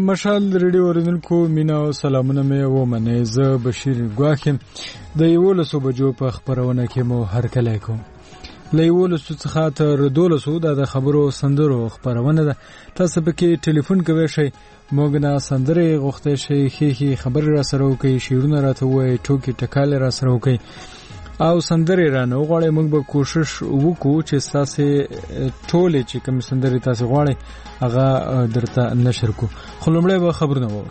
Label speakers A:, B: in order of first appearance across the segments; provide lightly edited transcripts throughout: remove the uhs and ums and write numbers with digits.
A: مشال ریډیو اوریدونکو مینا او سلامونه مې ومنئ. زه بشیر ګواښ یم. د 11 بجو په خپرونه کې مو هرکلی کوم. له 11 څخه تر 12 د خبرو سندرو خپرونه ده. تاسو پکې ټلیفون کوئ شئ، موږ نه سندرې غوښتئ شئ، ښې خبرې را سره وکړئ، شعرونه راته ووایئ، ټوکې ټکالې را سره وکړئ او سندرې رانه وغواړئ. موږ به کوشش وکړو چې ستاسې ټولې چې کوم سندرې تاسې غواړئ هغه درته نشر کړو. خو لومړی به خبرونه واورو.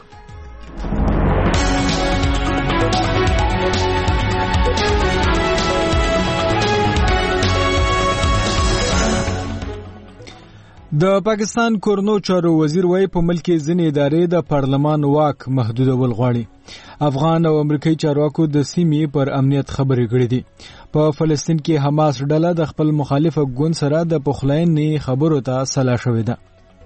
A: د پاکستان کورنو چارو وزیر وایي په ملک کې ځینې ادارې د پارلمان واک محدودول غواړي. افغان او امریکایي چارواکو د سیمې پر امنیت خبرې کړې دي. په فلسطین کې حماس ډله د خپل مخالف ګوند سره د پخلاینې خبرو ته سلا شوې ده.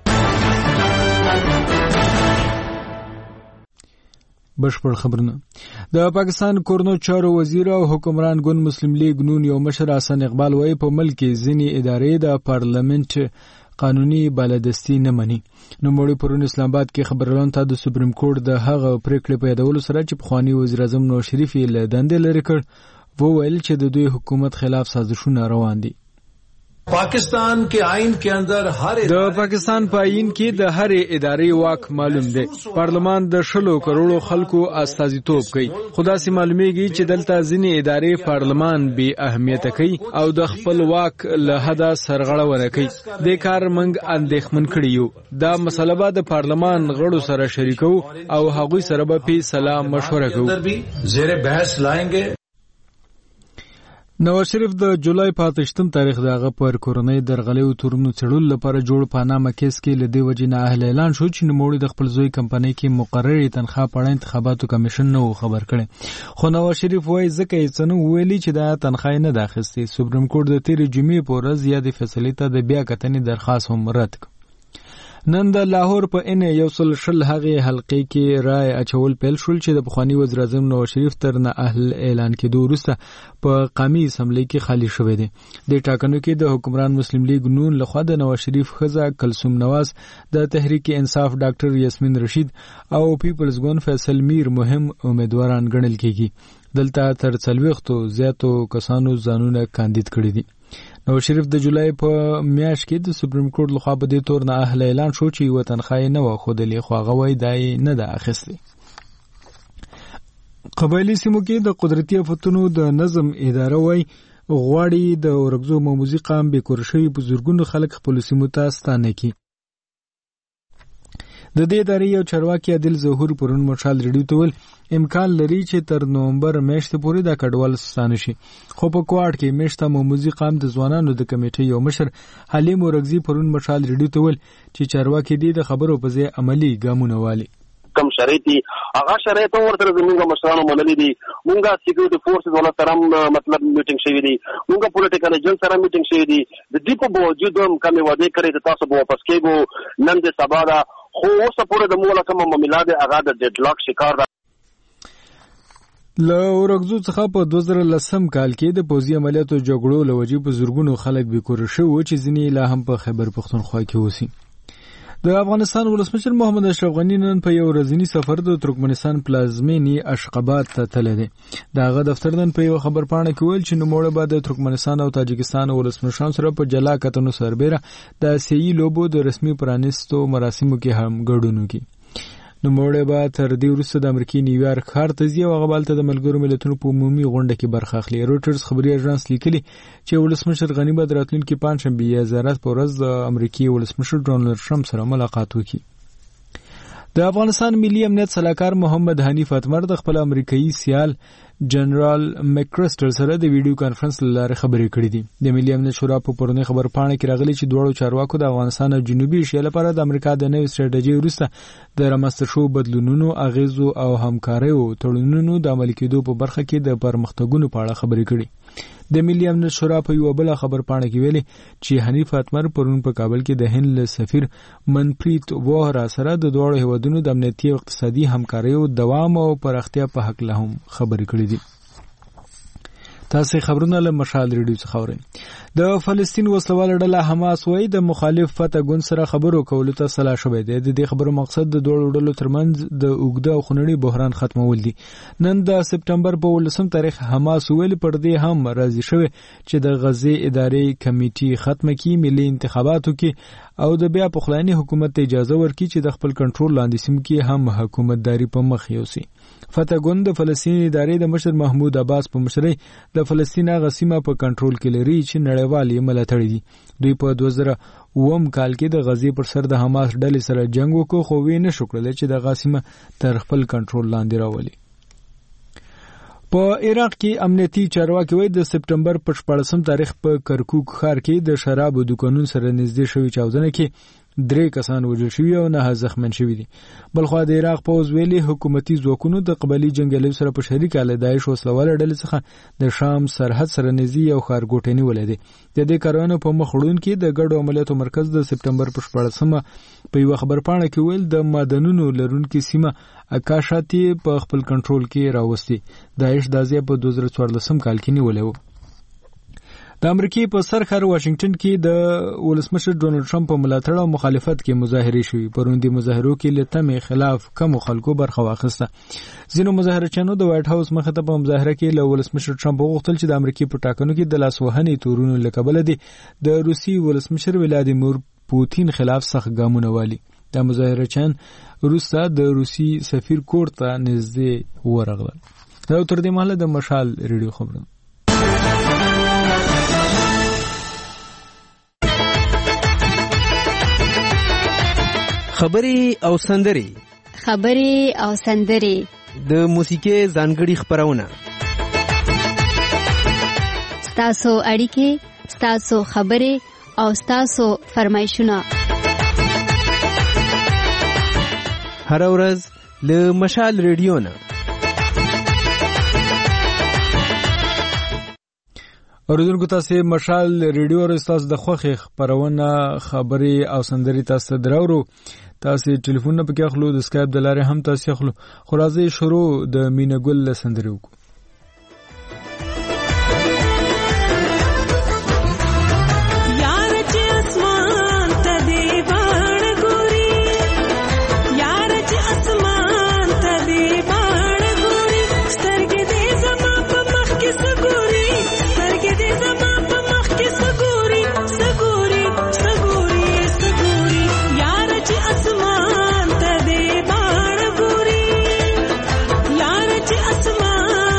A: بشپړ خبرونه. د پاکستان کورنو چارو وزیر او حکمران ګوند مسلم لیگ نون یو مشر حسن اقبال وایي په ملک کې ځینې ادارې د پارلمنت قانوني بالادستی نه مني. نو موږ پرون اسلام آباد کې خبرونه ته د سپریم کورټ د هغه پریکړې په یادولو سره چې پخوانی وزیر اعظم نواز شریف یې له دندې لرې کړ، وویل چې د دوی حکومت خلاف سازشونه روان دي.
B: पाकिस्तान के आइन के अंदर
A: د پاکستان په آئین کې د هرې ادارې واک معلوم دی. پارلمان د 100 کروڑو خلکو استازیتوب کوي. خدا سي معلومیږي چې دلته ځینې ادارې پارلمان بے اهمیت کوي او د خپل واک له حده سرغړونه کوي. د کار منګ اندېښمن کړی یو. دا مسله به د پارلمان غړو سره شریکو او هغوی سره به فیصله مشوره کوو.
B: زیر بحث لائیں
A: نواز شریف د جولای په 8 تاریخ دغه پر کورنۍ درغلې او تورونو څړل لپاره جوړ پاناما کیس کې لدی وجنه اهل اعلان شو چې نوموړي د خپل زوی کمپنۍ کې مقررې تنخواه په اړه انتخاباتو کمیشن نو خبر کړي. خو نواز شریف وایي ځکه یې څنو ویلي چې دا تنخواه نه داخستي. سپریم کورټ د تیر جمعې په ورځ یادې فیصلې ته د بیا کتنې درخواست هم رد کړ. نن د لاهور په ان یو سل شل هغه حلقې کې رای اچول پیل شول چې د پخوانی وزیر اعظم نواز شریف تر نه اهل اعلان کېدو وروسته په قومي اسمبلی کې خالی شوې دي. د ټاکنو کې د حکمران مسلم لیگ نون لخوا د نواز شریف خزه کلثوم نواز، د تحریک انصاف ډاکټر یاسمین رشید او پیپلز ګوند فیصل میر مهم امیدواران ګڼل کېږي. دلته تر 40 زیاتو کسانو ځانونه کاندید کړي دي. نواز شریف د جولای په میاشت کې د سپریم کورټ لخوا په دې تور نه اهل اعلان شو چې یو تنخواه نه وخودلې، خو هغه وایي دای نه ده اخیستې. قبایلي سیمو کې د قدرتي آفتونو د نظم اداره وایي غواړي د اورګزو موموزي قام بې کور شوي بزرګونو خلک خپلو سیمو ته ستانه کړي. د دې ادارې یو چارواکي عادل ظهور پرون مشال ریډیو ته ویل امکان لري چې تر نومبر میاشتې پورې دا کډوال ستانه شي. خو په کوټ کې میشته موموزي قام د ځوانانو د کمیټې یو مشر حلیم اورګزي پرون مشال ریډیو ته ویل چې چارواکي دې د خبرو په ځای عملی ګامونه والي.
C: کم شرایطي هغه شرایط ورته زموږ مشرانو منلي دي. موږ سکیورټي فورسز ولا سره مطلب میټینګ شوی دي، موږ پولیټیکل ایجنټ سره میټینګ شوی دي. د دې په باوجود هم کومې وعدې کړې چې تاسو به واپس کېږو، نن د سبا دا خو اوسه پورې د مولا کومه معامله ده هغه د ډیډلاک شکار ده.
A: له اورګزو څخه په 2010 کال کې د پوځي عملیاتو جګړو له وجې په زورګونو خلک بې کوره شوي وو چې ځینې لا هم په خیبر پښتونخوا کې اوسي. د افغانستان ولسمشر محمد اشرف غني نن په یو ورځني سفر د ترکمنستان پلازمینې اشخاباد ته تللی دی. د هغه دفتر نن په یو خبرپاڼه کې ویل چې نوموړی به د ترکمنستان او تاجکستان ولسمشرانو سره په جلا کتنو سربیره د آسیایي لوبو د رسمي پرانیستو مراسمو کې هم ګډون وکړي. نوموړی به تر دې وروسته د امریکې نیویارک ښار ته ځي او هغه به هلته د ملګرو ملتونو په عمومي غونډه کې برخه اخلي. رویټرز خبري اژانس لیکلي چې ولسمشر غني به د راتلونکي پنجشنبې یا زیارت په ورځ د امریکې ولسمشر ډونالډ ټرمپ سره ملاقات وکړي. د افغانستان ملي امنیت سلاکار محمد حنیف اتمر د خپل امریکایي سیال جنرال مکرسټل سره د ویډیو کانفرنس لاره خبرې کړې دي. د ملي امنیت شورا په پرونی خبرپاڼه کې راغلي چې دواړو چارواکو د افغانستان او جنوبي ایشیا لپاره د امریکا د نوې سټریټیژي وروسته د رامنځته شوو بدلونونو، اغیزو او همکاریو تړونونو د عملي کېدو په برخه کې د پرمختګونو په اړه خبرې کړي. د ملي امنیت شورا په یو بل خبرپاڼه کې ویلي چې حنیف اتمر پرون په کابل کې د هند له سفیر منپریت وهرا سره د دواړو هیوادونو د امنیتي او اقتصادي همکاریو دوام او پراختیا په حق له هم خبرې کړې دي. تاسو خبرونه له مشال ریډیو څخه اورئ. د فلسطین وسلواله ډله حماس وایي د مخالف فتح ګوند سره خبرو کولو ته سلا شوې ده. د دې خبرو مقصد د دوه ډلو ترمنځ د اوږده او خونړي بحران ختمول دي. نن د سپټمبر په 18 تاریخ حماس ویل پر دې هم راضي شوی چې د غزې ادارې کمیټې ختمه کی، ملي انتخاباتو کې او د بیا پخلایني حکومت ته اجازه ورکړي چې د خپل کنټرول لاندې سیمو کې هم حکومتداري په مخ یوسي. فتح ګوند د فلسطین ادارې د مشر محمود عباس په مشرۍ د فلسطین هغه سیمه په کنټرول کې لري چې نړیوال یې ملاتړ دي. دوی په 2009 کال کې د غزې پر سر د حماس ډلې سره جنگ وکړ، خو وی نه شو کړلی چې د غاسمه تر خپل کنټرول لاندې راولي. په عراق کې امنیتي چارواکي وایي د سپټمبر په 14 تاریخ په کرکوک ښار کې د شرابو دکانونو سره نږدې شوي چاودنه کې 3 کسان وژل شوي او 9 زخمیان شوي دي. بلخوا د عراق پوځ ویلي حکومتي ځواکونو د قبلي جنګیالیو سره په شریکه له داعش وسلواله ډلې څخه د شام سرحد سره نږدې یو ښارګوټی نیولی دی. د دې کارونو په مخ وړونکي د ګډو عملیاتو مرکز د سپټمبر په 14 په یوه خبرپاڼه کې ویل د معدنونو لرونکي سیمه اکاشاتي په خپل کنټرول کې راوستي. داعش دا ځای په 2014 کال کې نیولی و. د امریکای په سر ښار واشنگټن کې د ولسمشر ډونالد ټرمپ په ملاتړ او مخالفت کې مظاهرې شوې. پرون د مظاهرو کې له تمې خلاف کم خلکو برخه واخیسته. ځینو مظاهرچیانو د وایټ هاوس مخې ته په مظاهره کې له ولسمشر ټرمپ وغوښتل چې د امریکای په ټاکنو کې د لاسوهنې تورونو له کبله د روسي ولسمشر ولادیمیر پوتین خلاف سخت ګامونه والي. د مظاهرچیان وروسته د روسي سفیر کور ته نږدې ورغلل. دا تر دې مهاله د مشال ریډیو خبرونه.
D: خبري او سندري د موسیقي ځانګړي خبرونه،
E: ستاسو اړیکې، ستاسو خبري او ستاسو فرمایشونه
D: هر ورځ له مشال ریډیو نه.
A: اوریدونکو تاسو مشال ریډیو او تاسو د خوښ خبرونه خبري او سندري تاسو دراورو. تاسو ټلیفون په کې اخلو، د اسکایپ د لارې هم تاسو اخلو. خو راځي شروع د مینګل سندري وکړو.
F: اسمان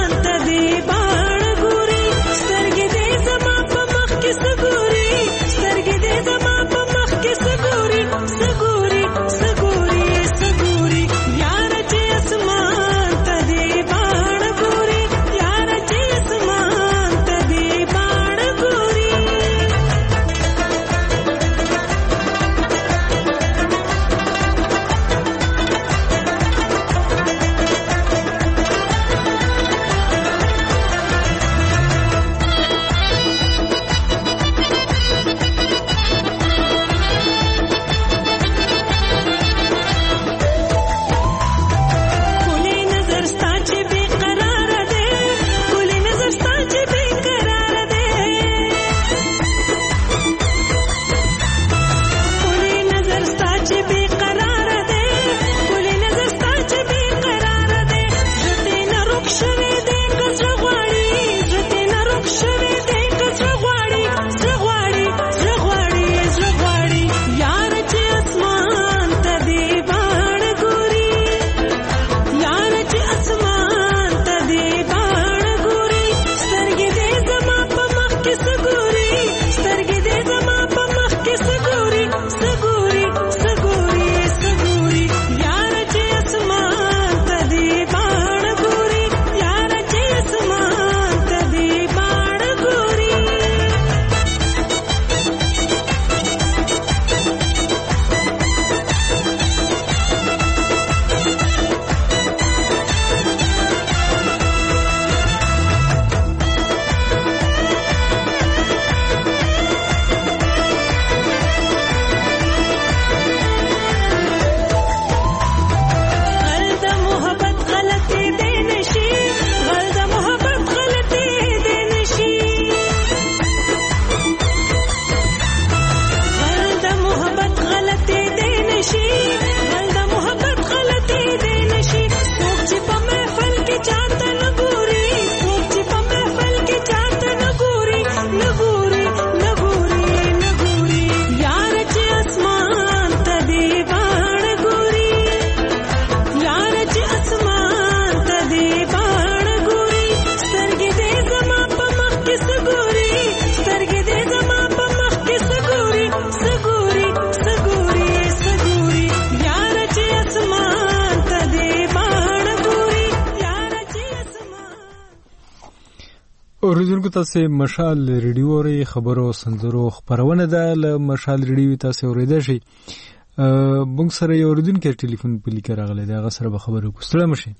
A: اوریدونکو تاسو مشال ریډیو ری خبرو سندرو خبرونه ده له مشال ریډیو تاسو اوریدئ شي موږ سره یو اوریدونکو ټلیفون په لیک راغلی دا غسر به خبرو کوستله مشي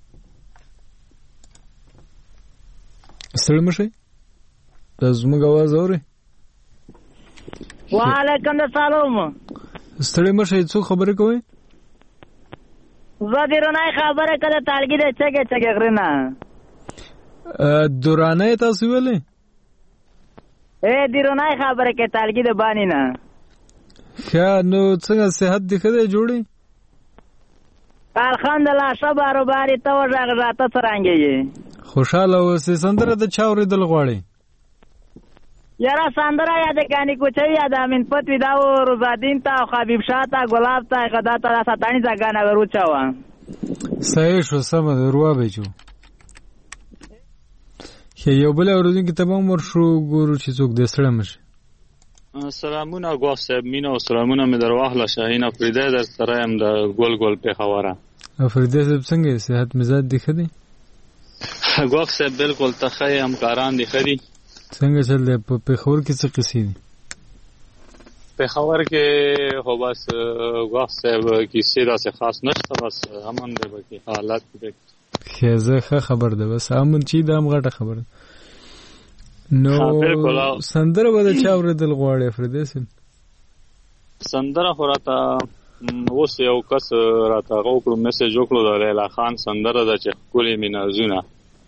A: ستړي مشي تاسو موږ आवाज اورئ
F: وعلیکم السلام
A: ستړي مشي څو خبرې کوي
F: زادیرونه خبره کړه تالګي د چګه غرنه
A: دورانه تاسو ویلې
F: دیرونه خبره کې تالګي د بانی نه
A: ښه نو څنګه صحت دې ښه دی جوړي
F: الحمدلله شبارو باري ته ورغه راته څرنګي
A: خوشاله اوسې سندره د چا اورېدل غواړي
F: یاره سندره یاد کانی کوچي یاد امین پتوی دا روزادین تا حبیب شاه تا ګلاب تا غدا تا ساتانی ځګانه ورچاوه
A: صحیح شو سم دروا بچو یو بل اوریدونکو ته هم ورشو ګورو چې څوک دې سره مشه
G: سلامونه غوا صاحب مینا او سلامونه مې درواخله شاهین افریده در سره هم د ګول په خواره
A: افریده صاحب څنګه صحت مزاج دی خدي
G: غوا صاحب بالکل تخی همکاران دي خدي
A: څنګه چل دی په خور کې څه قصې دي
G: په خبر کې هو بس غوا صاحب کیسه داسې خاص نشته بس امن دی به حالات دي
A: خیزه خبر ده بس امن چی دام غټه خبر نو سندره ودا چا اوریدل غواړي افریده سن
G: سندره خوراته اوس یو کس راته غوړو میسج وکړو د لیلا خان سندره د چې کولې مینازونه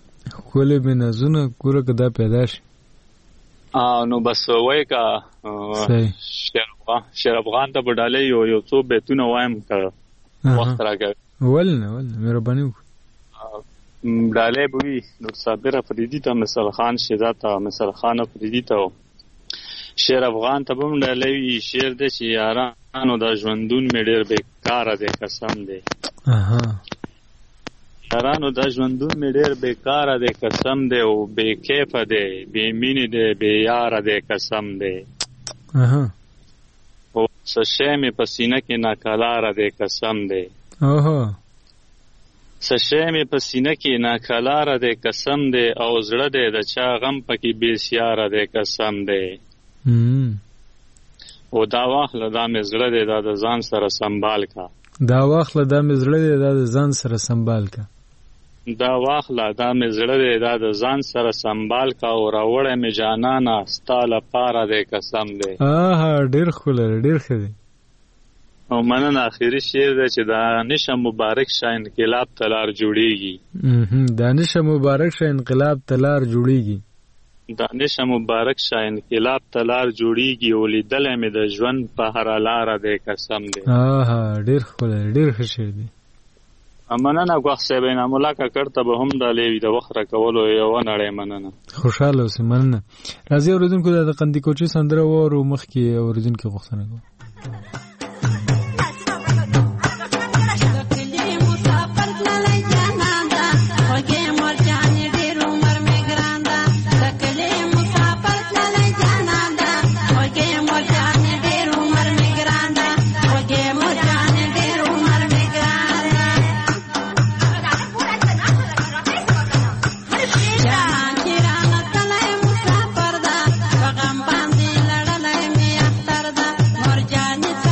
G: ګوره کدا پیدا شي نو بس وای کا شیر افغان ته بډالې یو څو بیتونه وایم کړه وخت راګه
A: ولنه مهرباني
G: ډالې بوي نور صابر افریدی ته مثال خان شیدا ته مثال خان افریدی ته شیر افغان ته بم ډالې شیر د چې یارانو د ژوندون مې ډېر بیکار دی قسم دی یارانو د ژوندون مې ډېر بیکار دی قسم دی او بے کیف دی بے مینې دی بے یار دی قسم دی او سشه مې پسینه کې ناکلار دی قسم دی سشه مې پسینه کې ناکلار دی قسم دی او زړه دی د چا غم پکې بېسیار دی قسم دی او دا واخله دا مې زړه دی دا د ځان سره سنبال کا
A: دا واخله دا مې زړه دی دا د ځان سره سنبال کا او راوړې مې جانانا ستا لپاره دی قسم دی ډېر ښکلی ډېر ښه دی
G: او مننه اخیری شعر دی چې دانشه مبارک شه انقلاب تلار جوړیږي
A: دانشه مبارک شه انقلاب تلار جوړیږي او لیدلې مې د ژوند په هر لاره دی قسم دی ډېر ښکلی ډېر ښه شعر دی
G: مننه غوښ صاحب انعام الله کاکړ ته به هم ډالې وي د وخت راکولو یوه نړۍ مننه
A: خوشحاله اوسې مننه راځئ اورېدونکو د قندي کوچي سندره واورو مخکې اورېدونکي غوښتنه کوو
H: Morjani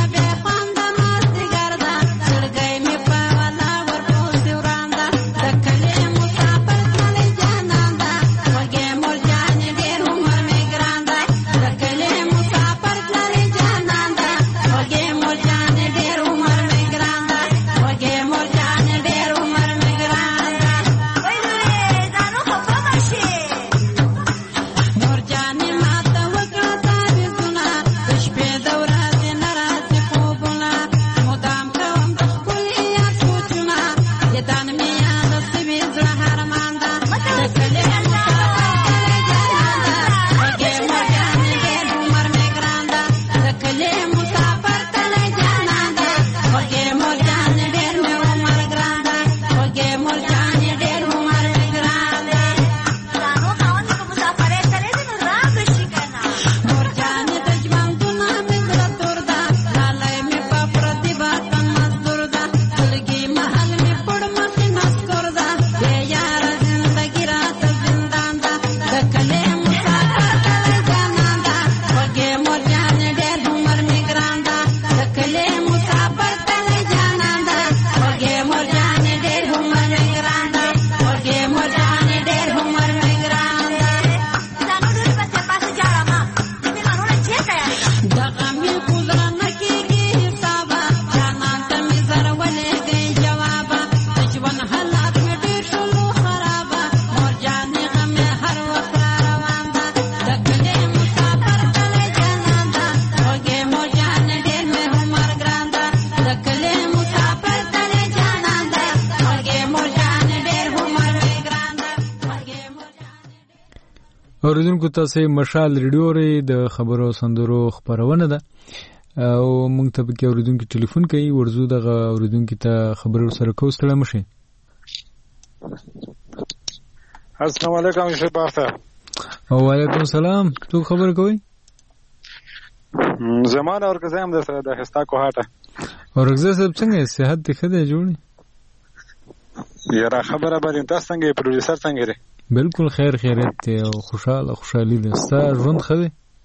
A: اوریدونکو تاسو مشال ریډیو لري د خبرو سندرو خبرونه ده او موږ ته به کې اوریدونکو ټلیفون کوي ورزو دغه اوریدونکو ته خبرو سره کوستړه مشي.
H: السلام علیکم شیخ باغته.
A: وعلیکم السلام. تو خبر کوي؟
H: زمانه ورګزم د سره د هستا کوهاټه.
A: ورګزه سب څنګه صحت دې خده جوړي؟
H: یاره خبره باندې تاسو څنګه پروډوسر څنګه لري؟
A: بالکل خیر خیریت او خوشحالي ده. ستا ژوند خده؟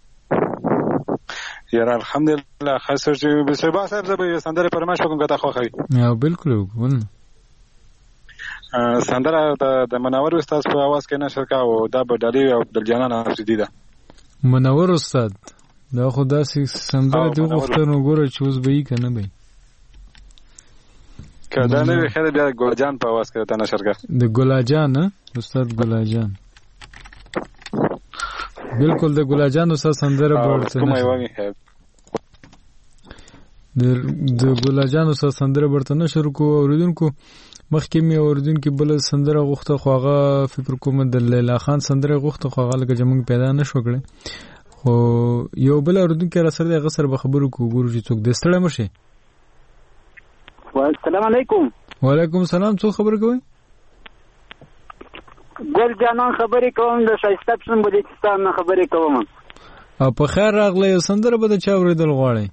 H: یاره الحمدلله خاصه چې بسبا صاحب زبې سندره پرماش کوم کته خو خوي.
A: یا بالکل وګون.
H: سندره د منور استاد په आवाज کې نشر کا او دا بدالي او عبدالجنان افریدي ده.
A: منور استاد دا خدا سي سندره دی غوښتنه وګوره چې اوس به یې کنه به.
H: کله نه خیر بیا ګلجان په आवाज کې ته نشر کا.
A: د ګلاجان استاد ګلاجان. بالکل د ګلاجان استاد سندره ورته.
H: کومه یوه
A: د ګلاجان استاد سندره ورته نشر کو اوریدونکو مخکې مې اوریدونکو بل سندره غوښته خو هغه فکر کوم د لیلا خان سندره غوښته خو هغه لکه جمع پیدا نشو کړي. خو یو بل اوریدونکو را سره د غسر به خبرو کو ګورو چې څوک دستړه مشه.
I: السلام علیکم.
A: وعلیکم السلام. څو خبر کوي؟
I: ګل جانان خبرې کوم د شایسته پسن بلوچستان نه خبرې کوم.
A: او په خیر راغلی سندره به د چا اوریدل غواړي؟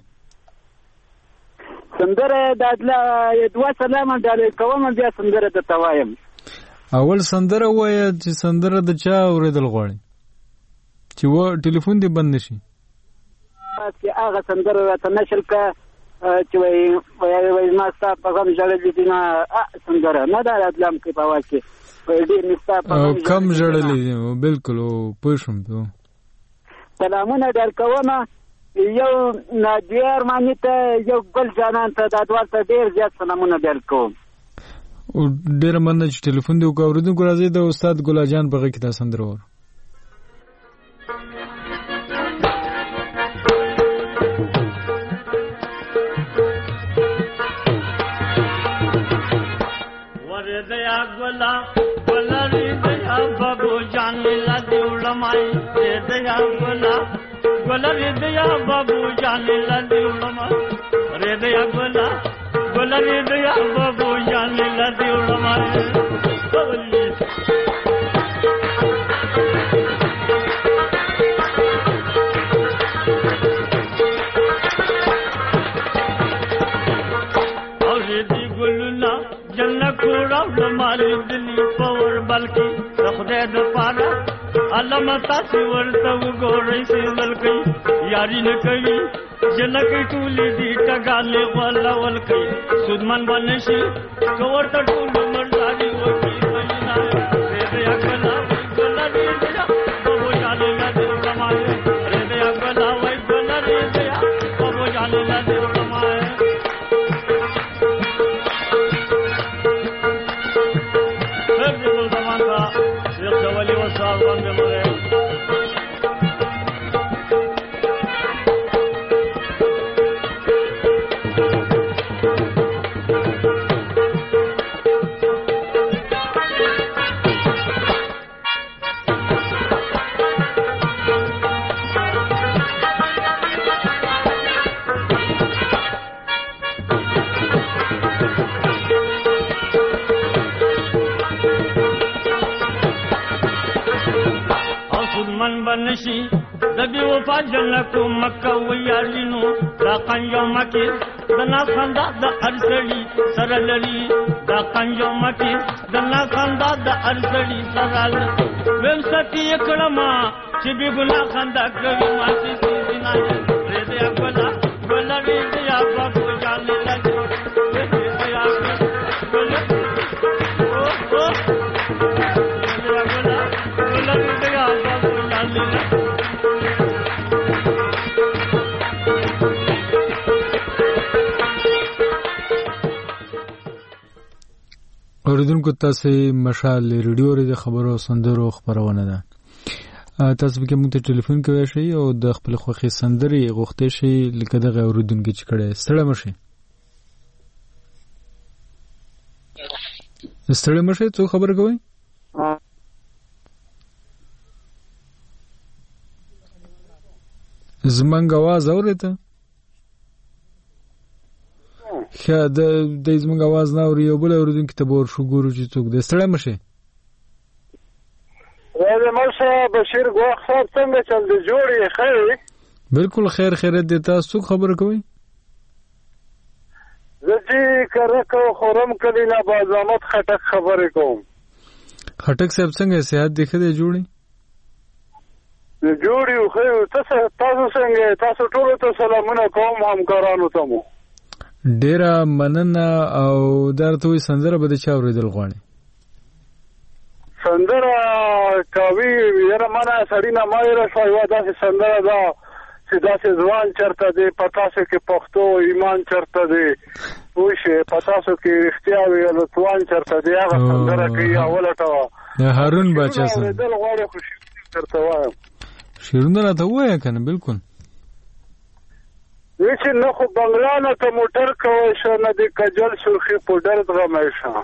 I: سندره د دوه سلام ډالې کوم بیا سندره د توایم.
A: اول سندره وایي چې سندره د چا اوریدل غواړي چې و ټلیفون دی بند نشي.
I: چې هغه سندره راته نشل کا چې وای ما ستا په غم ژړلې دي نه سندره نه دا راتلم کې په आवाज کې ډېر نستا په
A: کم ژړلې دي. بالکل پوښم ته
I: سلامونه در کوم یو نادر مانی ته یو ګل جانان ته د ادوار ته ډېر زیات سلامونه در کوم.
A: ډېر مننه چې ټلیفون دی وکړو. راځي د استاد ګلاجان په غږ کې دا سندره ور
J: दया गोला गोला रे दया बाबू जान ला देवलमाई रे दया गोला गोला रे दया बाबू जान ला देवलमाई रे दया गोला गोला रे दया बाबू जान ला देवलमाई. मारी दिली पवर बल्कि रखदे द पारा अलम तासी वर्त गोरे से बल्कि यारी न कई जनक टूली दी टगाले वाला वल्कि सुदमन बनशी कवर त टूल मर्दारी वकी बजना रे दया गला गला रे दया बाबू जाने ला दे कमाए रे दया गला वही गला रे दया बाबू जाने ला दे कमाए. نشي دبي وفا جنکو مکه ویالینو دا قنجو مکی دنا خندا د ارسلی سره لري دا قنجو مکی دنا خندا د ارسلی سره لري ویم ستی کړما چې به ګنا خندا کوي ما چې سینا ره دې اکلا ګل ری دې ابا کو جان لګي دې دې یا ګل او ګل ری دې ابا کو جان لګي.
A: اوریدونکو تاسو مشال ریډیو ری خبرو سندرو خبرونه ده. تاسو به موږ ته ټلیفون کوئ شئ او د خپل خوښي سندري غوښتئ شئ لکه دغه اوریدونکو چې کړه ستړی مشي. څو خبر کوئ؟ زمنګ आवाज اورته ښه د زمنګ आवाज نه اوري یو بل اوریدونکو ته ور شو ګورو چې څوک دې ستړی مشه
K: راځه مرشه بشیر ګواخ صاحب څنګه چل دی جوړې خیر
A: بالکل خیر خیرت دی تاسو خبر کوئ
K: زه کړه کو خورم کلی نه بازامت خټک خبرې کوم
A: خټک صاحب څنګه صحت دی خدای جوړي
K: جوړي خو تاسو څنګه تاسو ټول ته سلامونه کوم همکارانو ته مو
A: ډیره مننه او درته وي سندره به د چا اوریدل غواړي
K: سندره کوي یاره مانا سړی نه مایره شوی داسې سندره ده چې داسې ځوان چرته دی په تاسو کې پښتو ایمان چرته دی وشه په تاسو کې رښتیا ویل ځوان چرته دی هغه سندره کوي اوله ټوا
A: هارون بچا سره
K: دل غواړي خوشي چرته وایم
A: شیرونه راته وایه کنه بالکل
K: ویچ نه خو بنگلانو ته موټر کوي شو نه دی کجل سرخی په درد غمای شو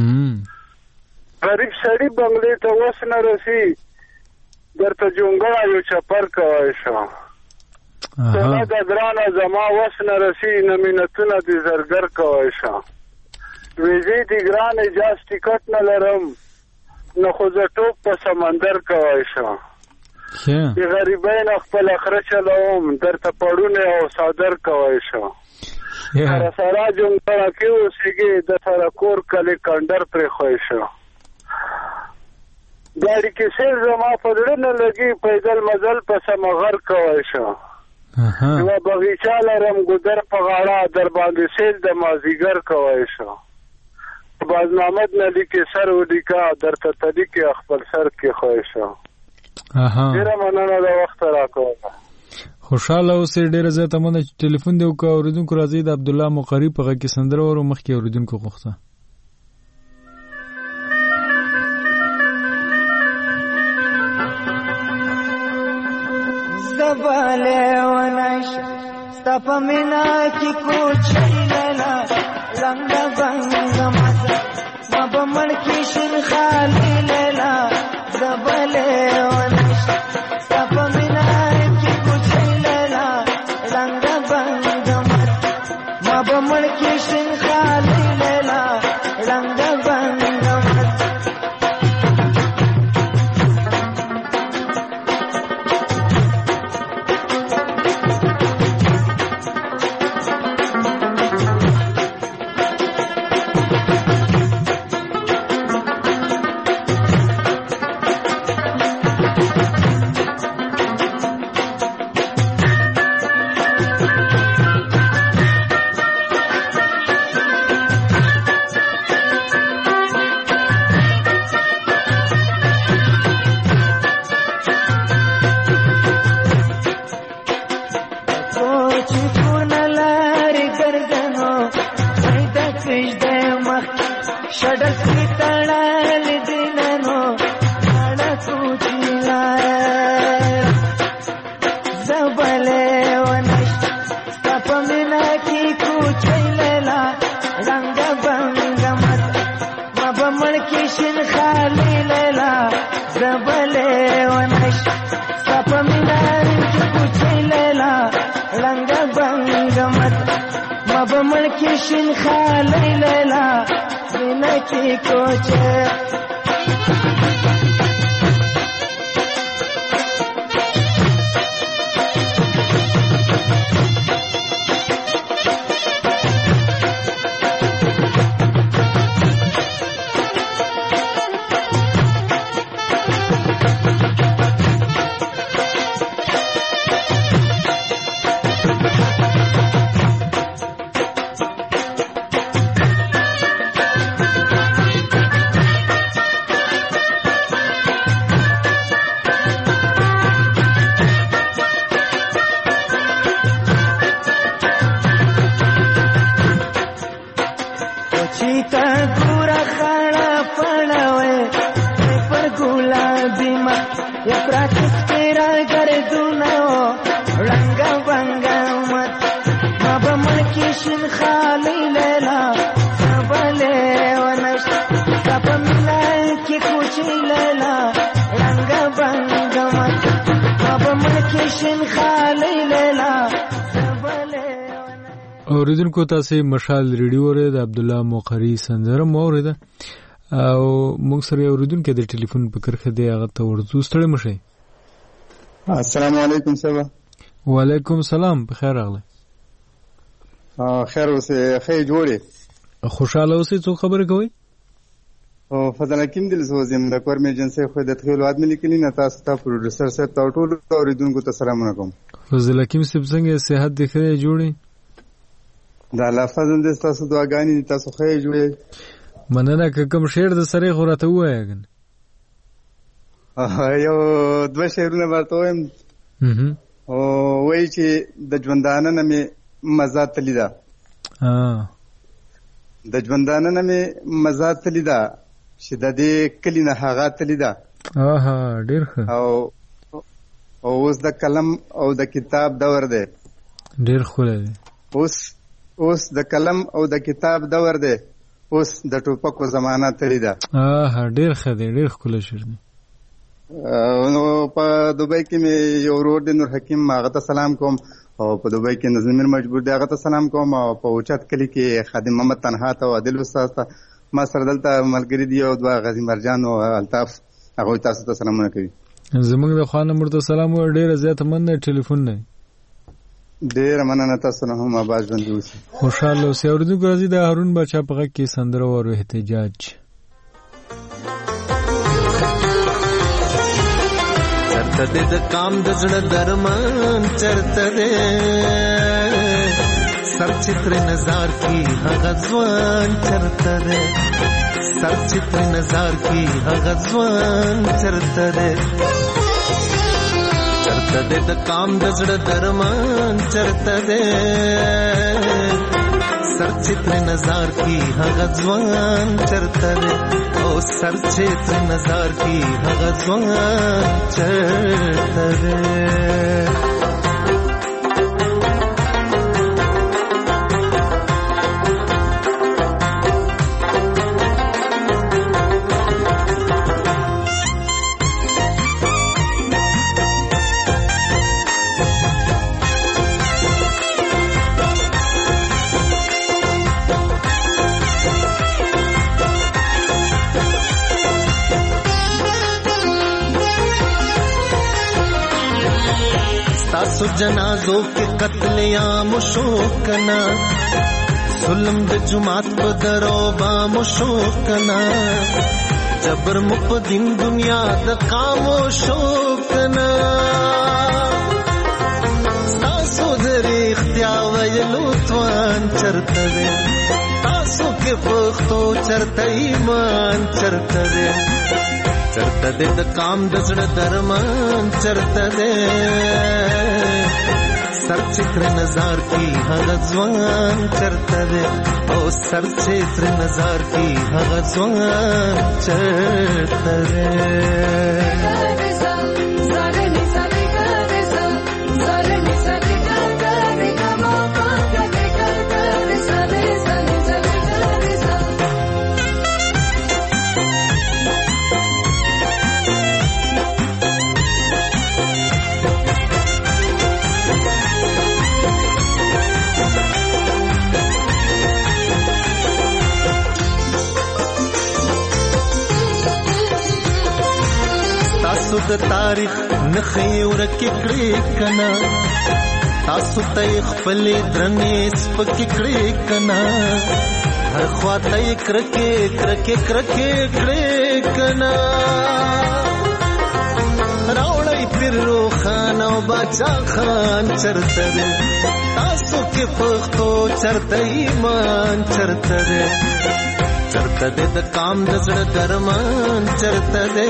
K: غریب سړی بنگلې ته وس نه رسی درته جونګړه یو چپر کوي شو څنګه د درانه زما وس نه رسی نه مينتونه دي زرګر کوي شو ویزې دي ګران اجازه ټیکټ نه لرم نه خو زه ټوپ په سمندر کوي شو دی غریبین خپل اخره چلوم درته پړونه او صادر کوي شو سره سره جونګړه کې اوسېږي د سره کور کلی کندر پرې خوښ شو ګاډي کې سیر زما په زړه نه لګي پیدل مزل په سمغر کوي شو یوه بغیچه لرم ګودر په غاړه در باندې سیل د مازیګر کوي شو بازنامد نه لیکي سر ولیکه درته تلیکې خپل سر کې خوښ شو ډیره مننه د وخت راکوه
A: خوشاله اوسې ډیره زیاته مننه چې ټلیفون دی وکړه اوریدونکو راځي د عبدالله مقری په غږ کې سندره ورو مخکې اوریدونکو غوښته
L: زباله ونش ستا مینا کی کوچی لیلا رنگ بنگ مزه ما بمړ کی شین خالی لیلا زباله ونش ستا مینا کی کوچی لیلا رنگ بنگ مزه ما بمړ کی شین خالی لیلا رنگ بنگ
M: Shin Khalil
A: اوریدونکو تاسو مشال ریډیو اورئ د عبد الله مقری سندره مو اورئ او موږ سره اوریدونکو د ټلیفون په کرخه دی هغه ته ورځو ستړي مشي.
M: السلام علیکم صاحب.
A: وعلیکم السلام. بخیر راغله.
M: خیر اوسه خیر جوړه.
A: خوشاله اوسه. څو خبره کوي؟
M: او فضل حکیم دل سوزم د کور ایجنسی خو د تخیل ادمي لیکنی نه تاسو ته پروډوسر صاحب ته ټول اوریدونکو ته سلام علیکم.
A: فضل حکیم صاحب څنګه صحت دی خیر جوړه؟
M: دا لفظ اند تاسو دعاګانی تاسو خیر جوړه.
A: مننه. کوم شعر د سره غورته وایګن؟
M: یو دوه شعرونه ورته وایم. او وای چې د ژوندانه نه می مزه تلیدا. د ژوندانه نه می مزه تلیدا چې د دې کلی نه هغه تلیدا.
A: ډیر ښه.
M: او اوس د قلم او د کتاب دور دی.
A: ډیر ښه دی.
M: اوس د قلم او د کتاب دور دی. اوس د ټوپکو زمانہ تلیدا.
A: ډیر ښه دی. ډیر ښکلی شعر دی.
M: نو په دوبۍ کې مې یو ورور دی نور حکیم هغه ته سلام کوم او په دوبۍ کې نظم مجبور دی هغه ته سلام کوم او په اوچت کلی کې خادم محمد تنها ته او عادل استاد ته ما سره دلته ملګری دی او دوه غازی مرجان او الطاف هغه تاسو ته سلامونه کوي.
A: زموږ د خانه مرته سلام او ډیره زیاته مننه. ټلیفون نه
M: ډیره مننه. تاسو نه هم آواز ژوندۍ اوسئ.
A: خوشاله اوسئ. اوریدونکو راځي د هارون بچا په غږ کې سندره او احتجاج.
D: چرته دې د کام د زړه درمان چرته دې سر چتر نظر کی هغه ځوان چرته دې سر چتر نظر کی هغه ځوان چرته دې چرته دې د کام د زړه درمان چرته دې سر چتر نظر کی هغه ځوان چرته دې او سر چتر نظر کی هغه ځوان چرته دې. تاسو جنازو کې قتل عام شو کنا ظلم د جماعت په درو با مشو کنا جبر مپ دین دنیا د قامو شو کنا تاسو درې اختیار ویلو توان چرته دې تاسو کې پختو چرته ایمان چرته دې چرته دې د کام د زړه درمان چرته دې سر چتر نظر کی هغه ځوان چرته دې او سر چتر نظر کی هغه ځوان چرته دې. تاسو د تاریخ نخې ورکې کړې کنا تاسو ته خپل درنې سپکې کړې کنا هر خوا ته کرکې کرکې کرکې کړې کنا راوړی پیر روخان او باچا خان چرته دې تاسو کې پښتو چرته ایمان چرته دې چرته دې د کام د زړه درمان چرته دې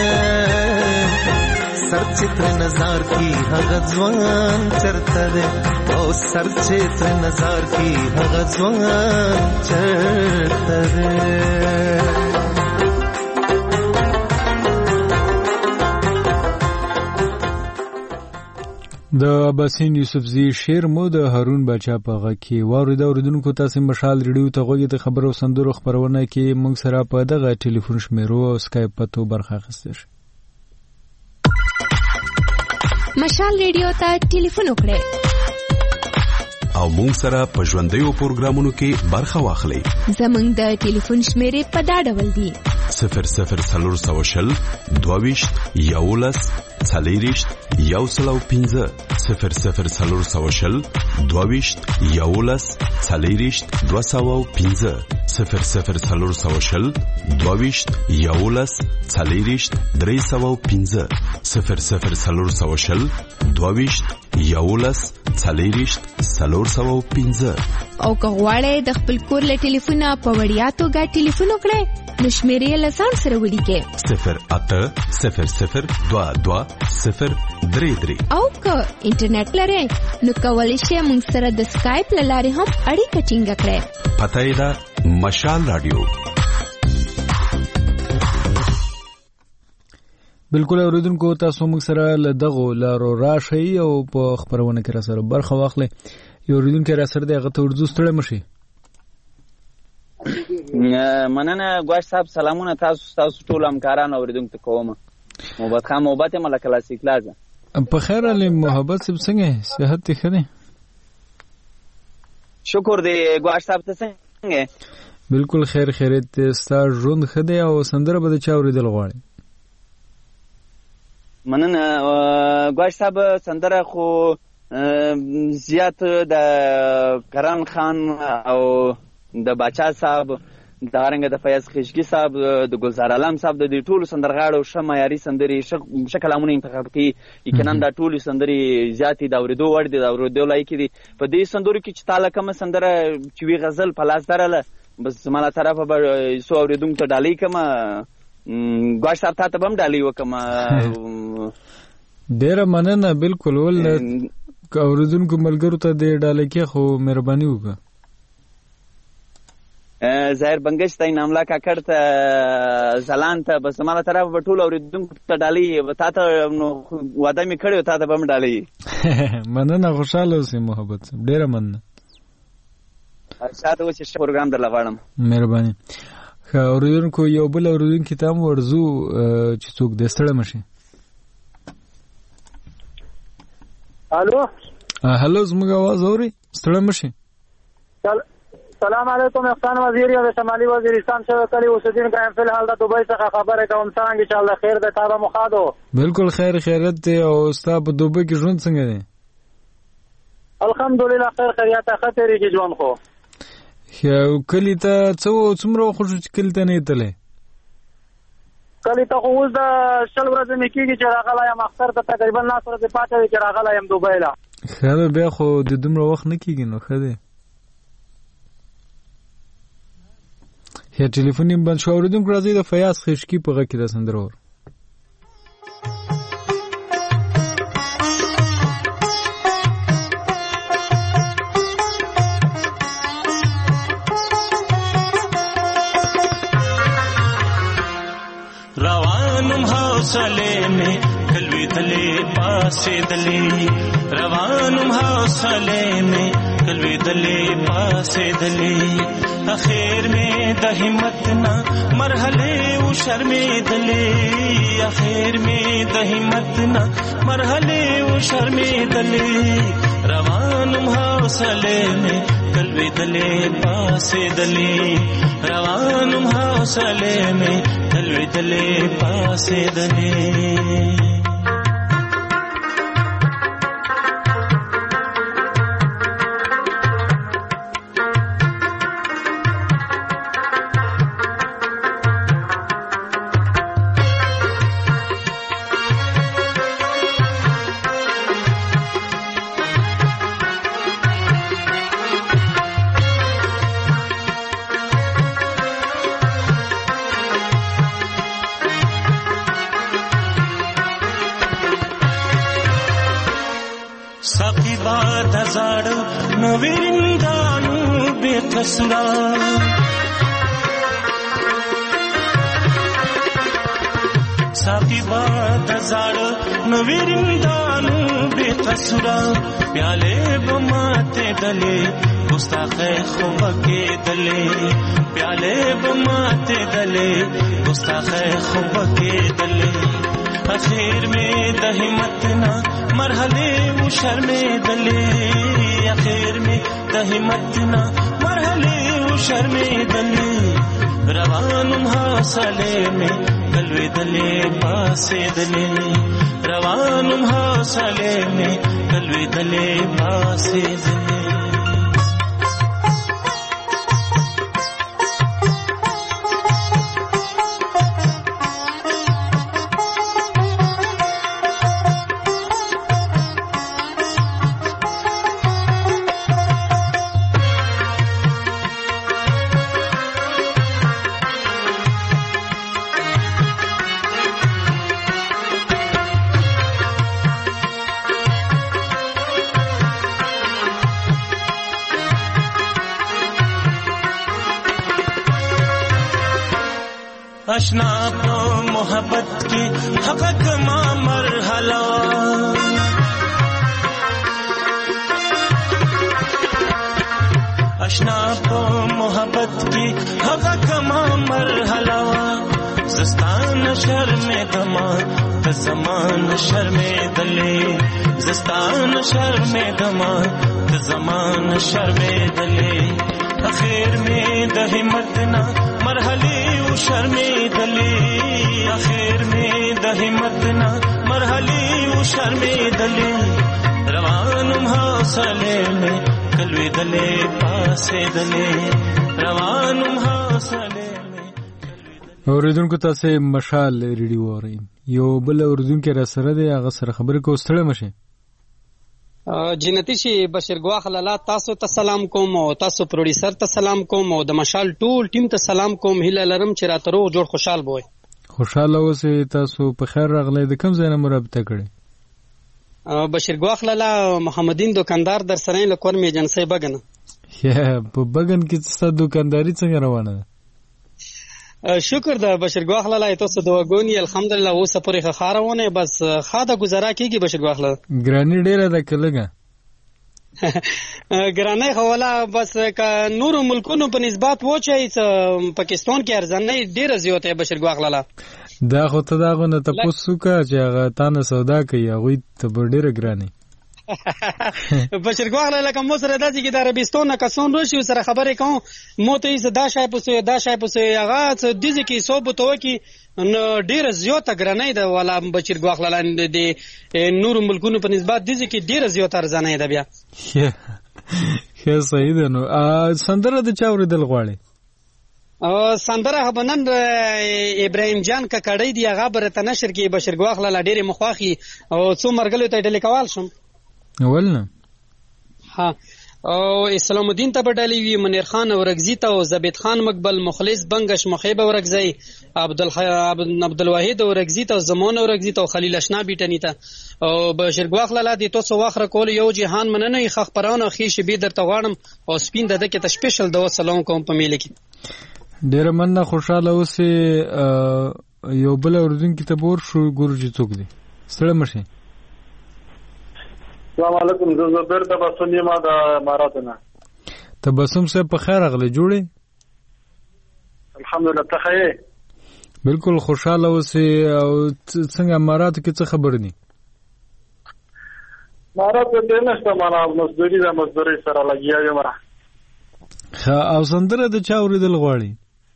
D: سر چتر نظر کی هغه ځوان چرته دې او سر چتر نظر کی هغه ځوان چرته دې.
A: د عباسین یوسفزی شعر مو د هارون بچا په غږ کې واورید. اوریدونکو تاسو مشال ریډیو ته غوږی د خبرو سندرو خبرونه کې موږ سره په دغه ټلیفون شمیرو او اسکایپ پتو برخه اخیستل شي.
E: مشال ریډیو ته ټلیفون وکړئ
N: او مونږ سره په ژوندیو پروګرامونو کې برخه واخلئ.
O: زمونږ د ټلیفون شمیرې په دا ډول دي: 00420 22 11 40 105 00420 22 11 40 205 00420 22 11 40 305 00420 22 11 40 305. او که غواړئ د خپل کور له ټلیفونه په وړیا توګه ټلیفون وکړئ نو شمیرې له ځان سره ولیکئ
N: 0800022
O: او که انټرنیټ لرئ نو کولی شئ موږ سره د سکایپ له لارې هم اړیکه ټینګه کړئ.
N: پته یې ده مشال رادیو.
A: بالکل اوریدونکو تاسو موږ سره له دغه لارو راشئ او په خبرونه کې را سره برخه واخلئ. یو اوریدونکو را سره دغه ته ورزو ستړی مشي.
P: مننه ګواش صاحب، سلامونه تاسو ټول همکاران اوریدونکو ته کوم. محبت خان محبت مله کلاسیک لازم
A: په خیر علي محبت صاحب څنګه صحت ته ښه دی؟
P: شکر دی ګواش صاحب، ته څنګه؟
A: بالکل خیر خیریت ستا ژوند ښه دی او سندره به د چا اوریدل غواړي؟
P: مننه ګواش صاحب، سندره خو زیات د کران خان او د باچا صاحب د رنګ د فیاض خشکی صاحب د گلزار علم صاحب د دې ټولو سندرغاړو ښه معیاري سندرې ښه کلامونه انتخاب کړي. یقینا دا ټولې سندرې زیاتې د اورېدو وړ دي، د اورېدو لایق دي. په دې سندرو کې چې تاله کومه سندره چې وي غزل په لاس درله بس زما له طرفه به څو اورېدونکو ته ډالۍ کومه. ګواش صاحب تا ته به هم ډالۍ وکړم.
A: ډېره مننه. بالکل ول اوریدونکو ملګرو ته د ډالۍ کې خو مهرباني وکړه.
P: ظاهر بنگش ته ناملا کاکړ ته زلان ته بس زماله طرف به ټول اوریدونکو ته ډالۍ تا ته وعده مې کړی تا ته به هم ډالۍ.
A: مننه، خوشاله اوسئ محبت صاحب، ډېره مننه.
P: شاته اوس چې پروګرام درله غواړم.
A: مهرباني. ښه اوریدونکو یو بل اوریدونکي ته هم ورځو چې څوک دې ستړی مشي.
Q: الو
A: هلو، زموږ اواز اوري؟ ستړی مشي.
Q: سلام علیکم. احسان وزیر یا شمالي وزیرستان شو کلی اوسیدون قائم فی الحال د دوبۍ څخه خبره کوم. څنګه ان شاء الله خیر ده؟ تابه مخادو
A: بالکل خیر خیرت دی. او ستا په دوبۍ کې ژوند څنګه دی؟
Q: الحمدلله خیر خیریت خطرې کې ژوند خو.
A: یو کلی ته څومره خوشو چې کلی ته نه تلې؟
Q: کلی ته خو اوس د شل ورځې مې کېږي چې راغلی یم. اختر ته تقریبا 9 ورځې پاتې وي چې راغلی یم دوبۍ له.
A: ښه ده، بیا خو د دومره وخت نه کېږي نو ښه دی. یا ټلیفون یې بند شو. اورېدونکو راځئ د فیاض خشکي په غږ کې دا سندره ور
R: روانم حوصله میں کلوی دلے پاسے دلے روانم حوصله میں کلوی دلے پاسے دلے اخیر میں د همت نا مرحله او شرمې دلې اخیر میں د همت نا مرحله او شرمې دلې روانم حوصله میں کلوی دلے پاسے دلے روانم حوصله میں کلوی دلے پاسے دلے साकी बात जार नवीरिंदानु बेकसुरा प्याले बमाते दले गुस्ताखे खुब के दले प्याले बमाते दले गुस्ताखे खुब के दले اخیر میں د همت نا مرحله و شرمېدلې اخیر میں د همت نا مرحله و شرمېدلې روانم حاصله میں کلوېدلې پاسېدلې روانم حاصله میں کلوېدلې پاسېدلې اشنا په محبت کې حق کما مرحله اشنا په محبت کې حق کما مرحله زستان شرمېدما ته زمان شرمېدلې زستان شرمېدما ته زمان شرمېدلې اخیر میں د همت نا مرحله و شرمېدلې اخیر میں د همت نا مرحله و شرمېدلې روانم حاصله میں کلوېدلې پاسېدلې روانم حاصله
A: اوریدونکو تاسو مشال ریډیو اورئ یو بل اوریدونکو را سره دی هغه سره خبرې کو ستړی مشه
S: جنتی شي بشیر ګواخ لاله تاسو ته سلام کوم او تاسو پروډوسر ته سلام کوم او د مشال ټول ټیم ته سلام کوم هیله لرم چې راته روغ جوړ خوشحال بوئ
A: خوشاله اوسئ تاسو په خیر راغلی د کوم ځای نه مرابطه کړئ
S: بشیر ګواخ لاله محمدین دکاندار در سره لکور می ایجنسی بګنه
A: په بګن کې څه دکانداری څنګه روانه ده
S: شکر ده بشیر ګواخ لاله تاسو دواګونی الحمدلله اوس پورې خاروونه بس خاطه گزارا کیږي بشیر ګواخ لاله
A: ګرانی ډیره ده کلهګه
S: ګرانه خولا بس کا نور ملکونو په نسبت و چې پاکستان کې ارزانه ډیره زیاته بشیر ګواخ لاله
A: دا خو ته دا غو نه تاسو کا چې هغه تانه سودا کوي هغه ته ډیره ګرانی
S: بشیر ګواخ لاله کوم سره د دې د عربستان نه کسون روشي سره خبرې کوم مو ته یې دا شای پسې هغه د دې کې ثابت وکي نو ډیره زیاته ګرانه ده ولا بشیر ګواخ لاله د نور ملکونو په نسبت د دې کې ډیره زیاته ارزانه ده بیا
A: خیر صحیح ده نو سندره د چا اوریدل غواړي
S: سندره بنن ابراهیم جان کا کړی دی هغه برته نشر کې بشیر ګواخ لاله ډیره مخواخي او څو مرګلو ته ډیل کول شم
A: ولنه
S: ها او اسلام الدین ته بدلی وی منیر خان اورگزی ته او زبید خان مقبل مخلص بنگش مخیب اورگزی عبدالواحد اورگزی ته زمان اورگزی ته خلیل اشنا بیٹنی ته او بشیر ګواخ لاله د تاسو واخره کول یو جهان مننه خخ پرانه خیش به درته غواړم او سپین د دې کې سپیشل د سلام کوم په میل کې
A: ډیر مننه خوشاله اوسه یو بل اردن کې تبور شو ګورجی څوک دی ستړی مشه
K: السلام علیکم زه زبیر تبسم یم د اماراتنا
A: تبسم سے په خیر اغله جوړي
K: الحمدلله ته خیر
A: بالکل خوشاله اوسئ او څنګه امارات کې څه خبر دي
K: امارات دې نشته معنا مزدوري سره لګیا یم
A: او سندره د چا اوریدل غواړي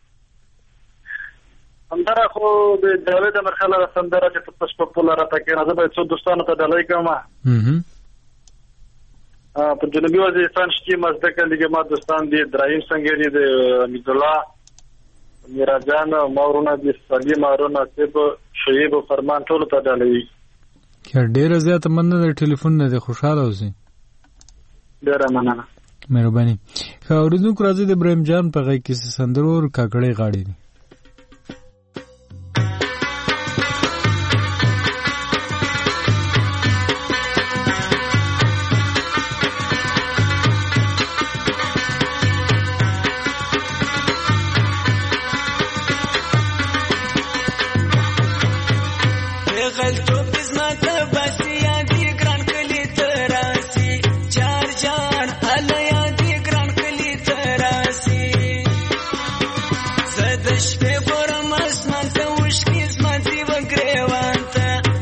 K: سندره خو د دولت د مرحله سندره چې په پپولار ته کې راځي به څو دوستانو ته دلای کوم په جنوبي وزیرستان کې مزدک لیګ ما دوستان دي ابراهیم سنگری دي امید الله میراجان مورونه دي سلیم هارون اسب شعیب فرمان ټول ته دلای
A: کې ډیر زیات مننه د ټلیفون نه خوشاله اوسئ
K: ډیر مننه
A: مهرباني خو اوریدونکو راځي د ابراهیم جان په غږ کې سندرو او کاکړې غاړي دي
L: Shpe por mas man te ushkis man ti vagrevan te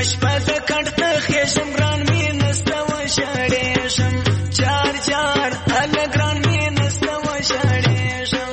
L: شپه د کټ ته خېشم ګران مې نسته وشړېږم چار چار هله ګران مې نسته وشړېږم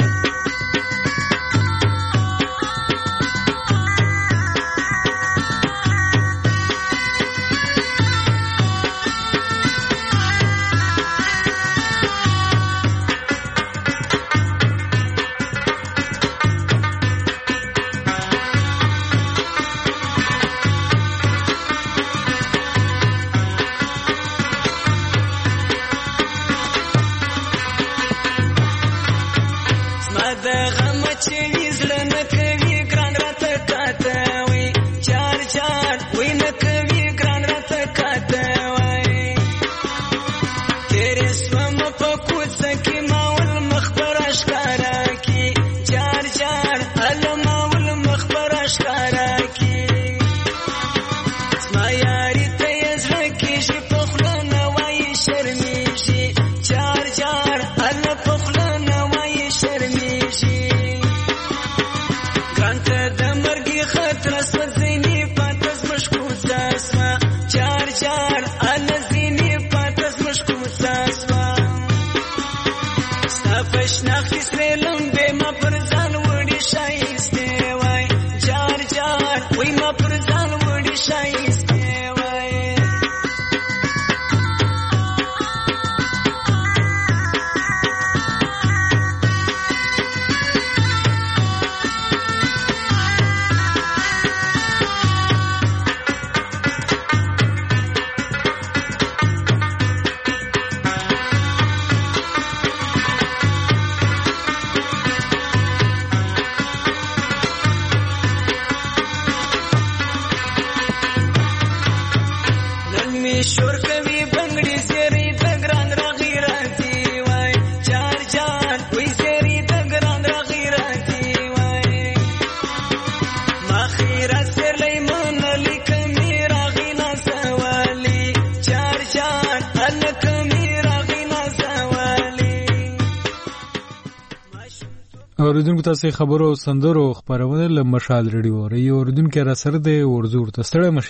A: اوریدونکو تاسو خبرو او سندرو خبرونه له مشال ریډیو ری اوریدونکو را سره د ورزور ته ستړی مشي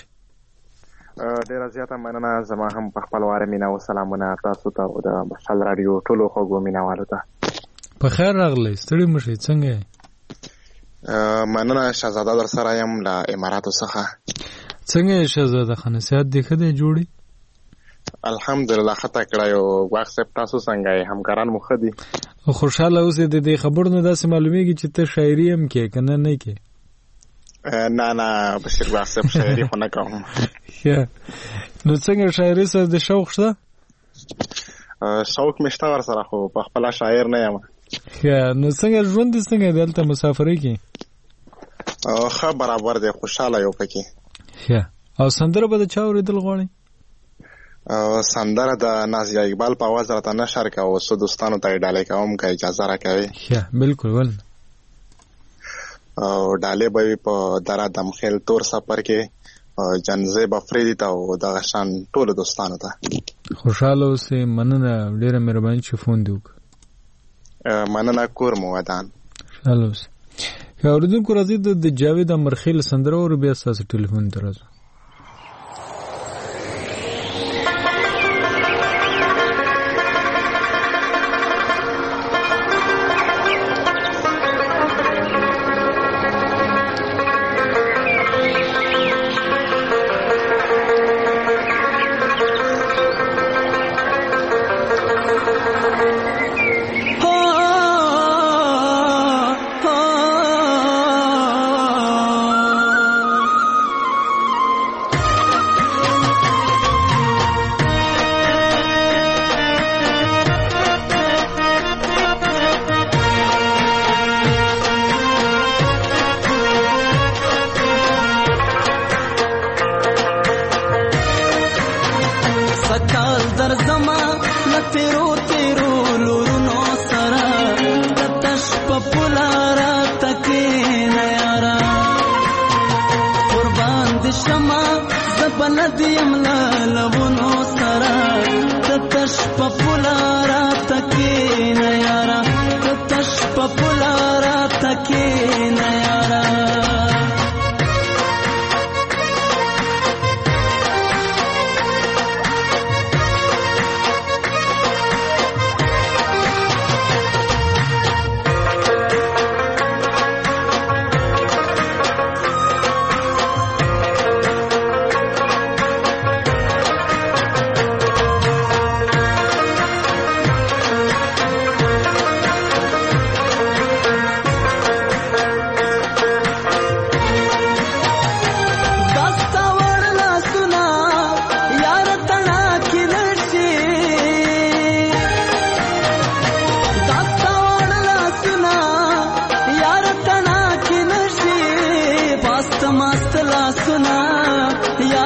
T: ډیره زیاته مننه زما هم په خپل واره مینا او سلامونه تاسو ته او د مشال رادیو ټولو خوږو مینوالو ته
A: په خیر راغلی ستړی مشي څنګه
T: مننه شهزاده در سره یم له اماراتو څخه
A: څنګه شهزاده خان سیات دی خدای جوړي
T: الحمدلله خطا کړای او واټساپ تاسو څنګه همکاران مخ دي
A: خوشاله اوسې د دې خبرونو داسې معلومیږي چې ته شاعري هم کې کنه نه کې
T: نه بشیر واټساپ شاعري خو نه کوم
A: نو څنګه شاعري سره د شوق شته
T: شوق مشته ور سره خو په خپل شاعر نه یم
A: نو څنګه ژوند څنګه دلته مسافرۍ کې
T: خو برابر دی خوشاله یو پکې
A: او سندره به د چا اوریدل غواړي
T: سندره د نازیه اقبال په आवाज راته نشر کا او سو دوستانو ته ډالې کوم که اجازه راکوي
A: بالکل ول
T: او ډالې به په درا دمخیل تور سفر کې جنزه بفریدی ته او د غشان ټول دوستانو ته
A: خوشاله اوسې مننه ډیره مهرباني چې فون دی
T: مننه کور مو ودان
A: خوشاله اوسې اوریدونکو راځي د جاوید امرخیل سندره او بیا تاسو ټلیفون درځو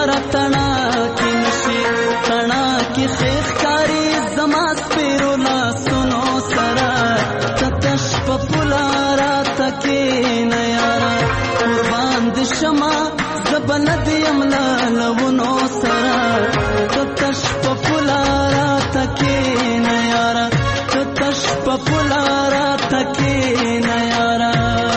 L: یارا تنا کی نشي تنا کی خیخ کاری زما سپیرو لاسونو سرا تتش پپولارا تکی نه یارا قربان د شما زبند یملا لونو سرا تتش پپولارا تکی نه یارا تتش پپولارا تکی نه یارا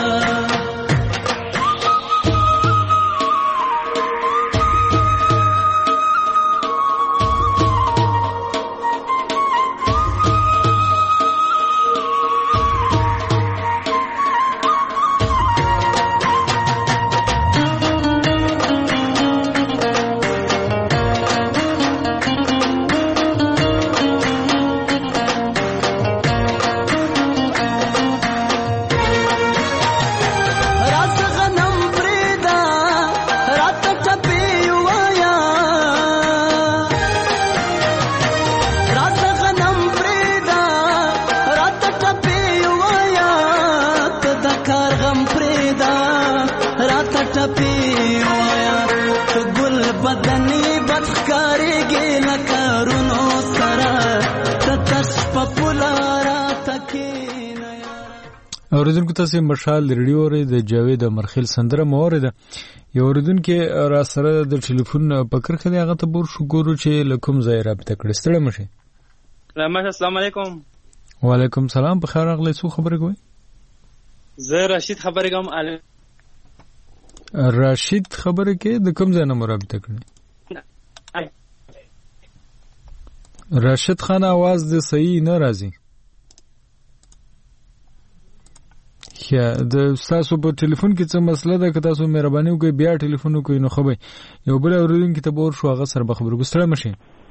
A: اوریدونکو تاسو مشال ریډیو ری د جاوید مرخیل سندره مورده یو اوریدونکو را سره د ټلیفون په کرخه دی هغه ته بور شو ګورو چې لکم ځای رابطه کړی ستړی مشه.
U: السلام علیکم.
A: وعلیکم سلام. په خیر راغلی. څو خبرې کوي؟
U: زه راشد خبرې کوم.
A: راشد خبرې کې د کوم ځای نه مرابطه کړی؟ راشد خان आवाज د صحیح نه راځي. یا د تاسو په ټلیفون کې څه مسله ده که تاسو مهرباني وکړئ بیا ټلیفون وکړئ نو خو به یو بل اوریدونکي ته بور شو هغه سره به خبرې ګستړی مشي.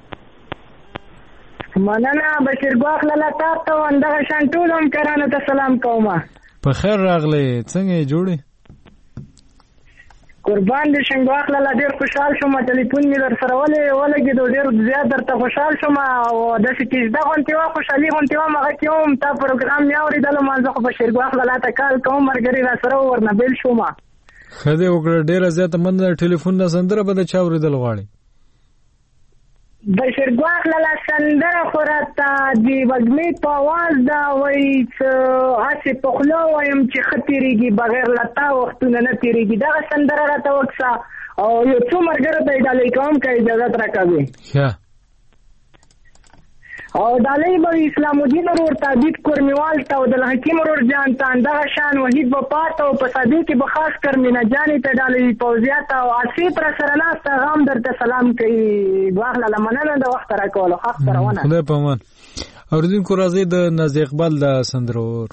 V: مننه بشیر ګواخ لاله تاسو اندغه شان ټول هم کرانه ته سلام کوم.
A: په خیر راغلی. څنګه یې جوړې؟
V: قربان دې شنګواخ لاله ډېر خوشحال شوم. ټلیفون مې در سره ولګېد ډېر زیات درته خوشحال شوم او داسې کیږده غونتې وه خوشحالي غونتې وه هغه کې هم تا پروګرام مې اورېدلو ما زه خو بشیر ګواخ لاله ته کال کوم ملګري را سره ورنه بېل شوم.
A: ښه دی وکړه. ډېره زیاته مننه. ټلیفون نه سندره به د چا اورېدل غواړې؟
V: بشیر ګواخ لاله سندره خو راته د وږمې په اواز ده وایي څه هسې په خوله وایم چې ښه تېرېږي بغیر له تا وختونه نه تېرېږي. دغه سندره راته وکړه او یو څو ملګرو ته یې ډالۍ کوم که اجازت راکوې.
A: ښه.
V: او ډالۍ به اسلام الدین ورور ته عبید کورمیوال ته او دلحکیم ورور جان ته همدغه شان وحید وفا ته او په صدې کې به خاص کر مینه جانې ته ډالۍ فوزیا ته او آصف را سره ناسته هغه هم درته سلام کوي. واخله مننه د وخت راکولو. حق سره ونه
A: خدای په امان. اوریدونکو راځئ د نازي اقبال د سندره ور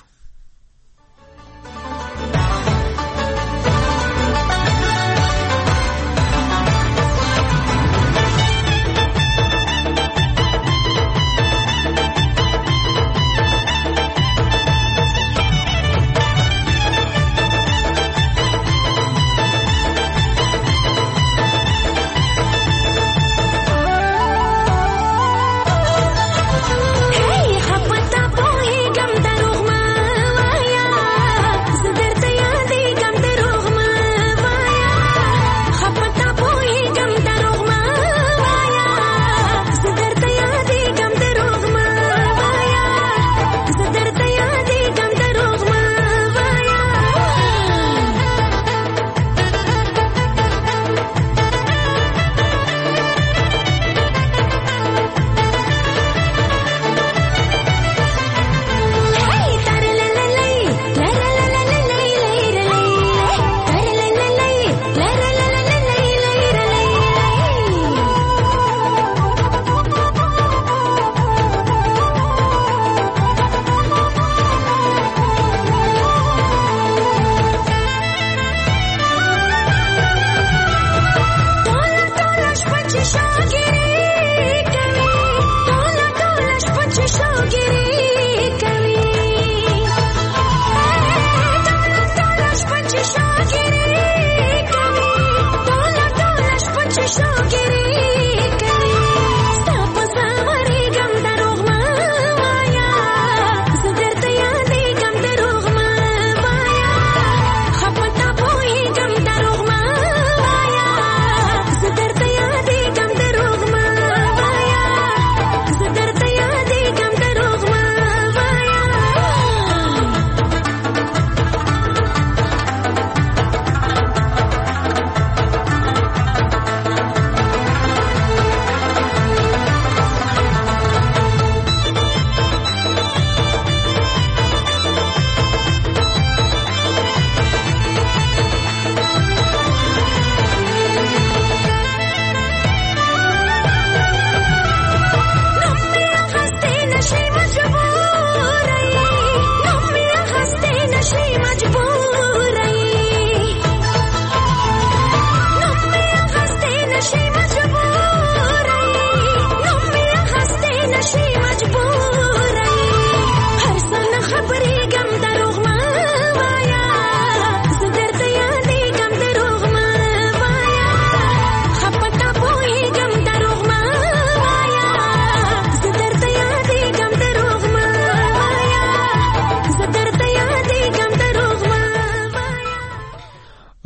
W: درته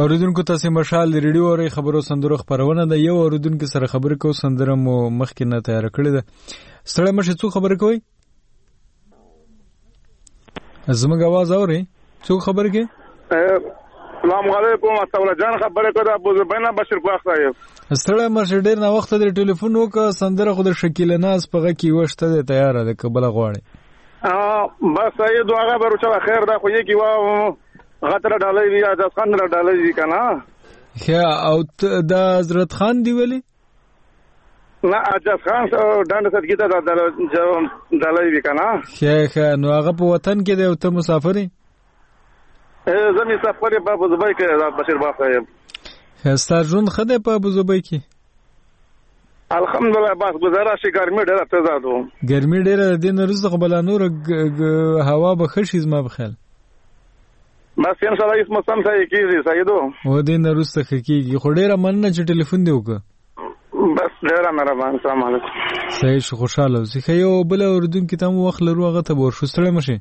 A: اوریدونکو تاسو مشال د ریډیو اوري خبرو سندرو خبرونه ده. یو اوریدونکو سره خبرې کو سندره مو مخکې نه تیار کړې ده. ستړی مشه څو خبرې کوي؟ زموږ आवाज اوري؟ څو خبرې کوي؟
K: السلام علیکم استغفر جان خبرې کوي ابو زبینا بشیر ګواخ صاحب.
A: ستړی مشه ډیر نه وخت د ټلیفون وکړه سندره خو د شکیل ناز پغه کې وشته ده تیار ده قبل غواړي.
K: بس سید هغه برچا خیر دا خو یې کی وا غتر ډالې وی د خان را ډالې وی کنه.
A: ښه او د حضرت خان دی ویلي؟
K: نه اجاز خان ډاند سره کیته د ډالې وی کنه.
A: ښه نو هغه په وطن کې دی او ته مسافر یې؟
K: زمي سفر په ابو ظبي کې بشیر باغ صاحب.
A: ښه ژوند ښه دی په ابو ظبي کې؟
K: الحمدلله بس گزاره شي ګرمي ډیره تزادو.
A: ګرمي ډیره د دین روز خو بل نور هوا به خشي زما بخیل.
K: بس ان شاء الله اس موسم ته کیږي سیدو.
A: و دین روز ته کیږي خو ډیره مننه چې ټلیفون دی وکړه.
K: بس ډیره مهربان. السلام علیکم.
A: صحیح شو خوشاله اوسې. خو یو بل اوردونکو ته مو وخت لرو هغه ته ورشو. ستړی مشه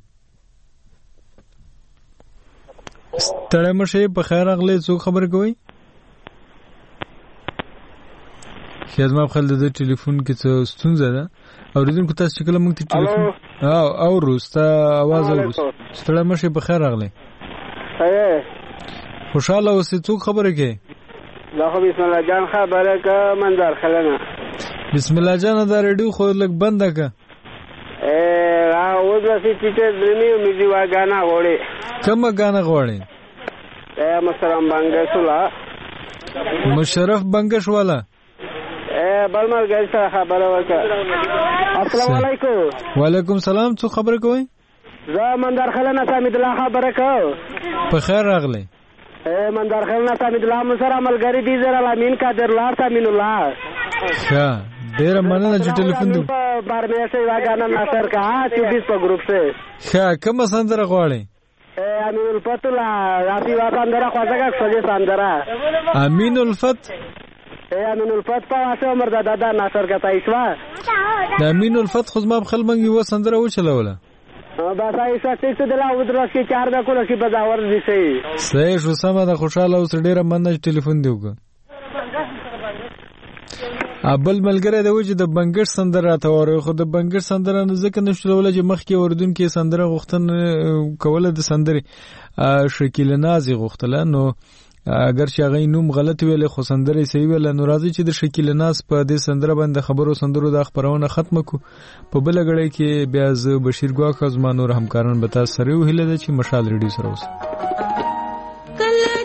A: په خیر اغله څو خبر کوي؟ خیزما خپل د ټلیفون کې څه ستونزه ده اوریدونکو تاسو چې کله موږ ته ټلیفون او روستا आवाज اورس. ستړی مشه په خیر اغله. خوشاله اوسې څو خبره کوي؟
B: دا خو بسم الله جان خبره کا منظر خلنه.
A: بسم الله جان دا ریډیو خو لګ بنده کا.
B: اوس نسی چې درنی میږي واګانا غوړي.
A: کوم غانا غوړي؟
B: مشرف بنگش ولا.
A: مشرف بنگش والا.
B: بلمر گای سره خبره وکړه. السلام علیکم.
A: وعلیکم سلام. څو خبره کوي؟
B: زه مندر خلنه سامید الله خبره کو.
A: په خیر راغلی.
B: مندر خلنه سامید الله مسره ملګری دي زرا امین قادر الله سامین الله.
A: ښه ډیر مننه چې ټلیفون دی.
B: بار مې سي واګانا ناصر کا 24 په گروپ سے.
A: ښه کوم سندره غواړي؟
B: امین الفت لا رافي واسندره خواځه سجه سندره.
A: امین الفت
B: امین الفت په واسه عمر دادا ناصر کا تایشوا.
A: د امین الفت خو زما خپل منګي و سندره و چلوله.
B: بس ایسه چې دلا و درس کې 4 د کول شي بازار دي سي.
A: صحیح شو سم ده خوشاله اوس ډیره مننه ټلیفون دی وکړه. ابل ملګری د وجه د بنګش سندره راته وره خو د بنګش سندره نه ځکه نشولول چې مخکې اوردونکو سندره غوښتن کوله د سندره شکیل نازي غوښتله نو اگر چې هغه نوم غلط ویل خو سندره صحیح ویل نو راځي چې د شکیل ناز په دې سندره باندې خبرو سندرو د خبرونه ختم کو په بل غړی کې بیا ز بشیر ګواخ زما نور همکاران به تاسو سره وهله چې مشال ریډیو سره اوس